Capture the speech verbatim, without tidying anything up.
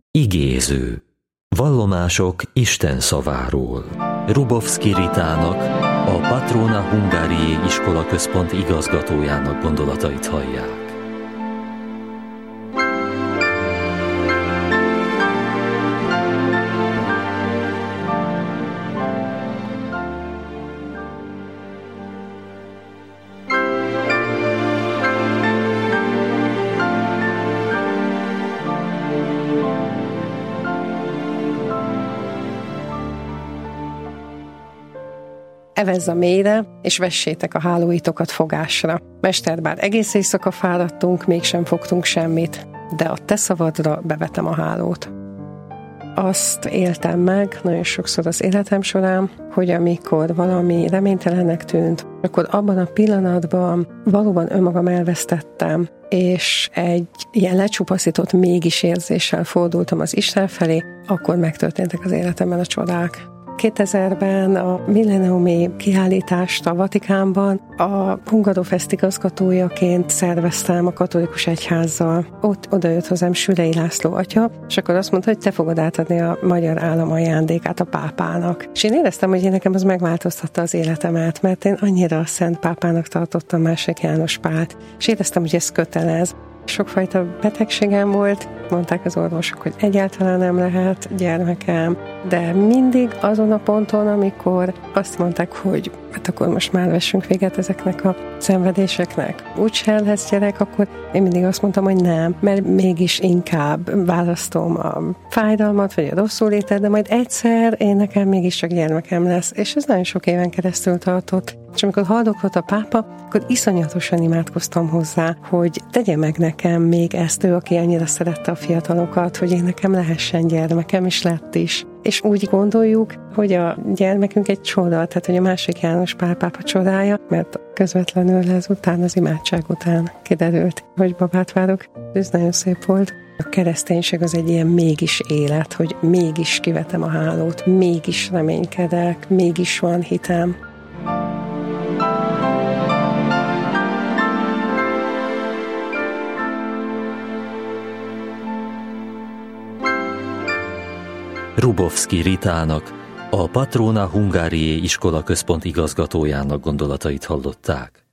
Igéző. Vallomások Isten szaváról. Rubovszky Ritának, a Patrona Hungariae Iskola Központ igazgatójának gondolatait hallják. Evezz a mélyre, és vessétek a hálóitokat fogásra. Mester, bár egész éjszaka fáradtunk, mégsem fogtunk semmit, de a te szavadra bevetem a hálót. Azt éltem meg nagyon sokszor az életem során, hogy amikor valami reménytelennek tűnt, akkor abban a pillanatban valóban önmagam elvesztettem, és egy ilyen lecsupaszított mégis érzéssel fordultam az Isten felé, akkor megtörténtek az életemben a csodák. kétezerben a milleniumi kiállítást a Vatikánban a Hungarofest igazgatójaként szerveztem a katolikus egyházzal. Ott odajött hozzám Sülei László atya, és akkor azt mondta, hogy te fogod átadni a magyar állam ajándékát a pápának. És én éreztem, hogy én nekem az megváltoztatta az életemet, mert én annyira szent pápának tartottam második János Pált, és éreztem, hogy ez kötelez. Sokfajta betegségem volt, mondták az orvosok, hogy egyáltalán nem lehet gyermekem, de mindig azon a ponton, amikor azt mondták, hogy hát akkor most már vessünk véget ezeknek a szenvedéseknek. Úgyse lesz gyerek, akkor én mindig azt mondtam, hogy nem, mert mégis inkább választom a fájdalmat, vagy a rosszul létet, de majd egyszer én nekem mégiscsak gyermekem lesz, és ez nagyon sok éven keresztül tartott. És amikor haldoklott a pápa, akkor iszonyatosan imádkoztam hozzá, hogy tegye meg nekem még ezt, ő, aki annyira szerette a fiatalokat, hogy én nekem lehessen gyermekem, és lett is. És úgy gondoljuk, hogy a gyermekünk egy csoda, tehát hogy a második János Pál pápa csodája, mert közvetlenül ezután, az imádság után kiderült, hogy babát várok. Ez nagyon szép volt. A kereszténység az egy ilyen mégis élet, hogy mégis kivetem a hálót, mégis reménykedek, mégis van hitem. Rubovszky Ritának, a Patrona Hungariae Iskola Központ igazgatójának gondolatait hallották.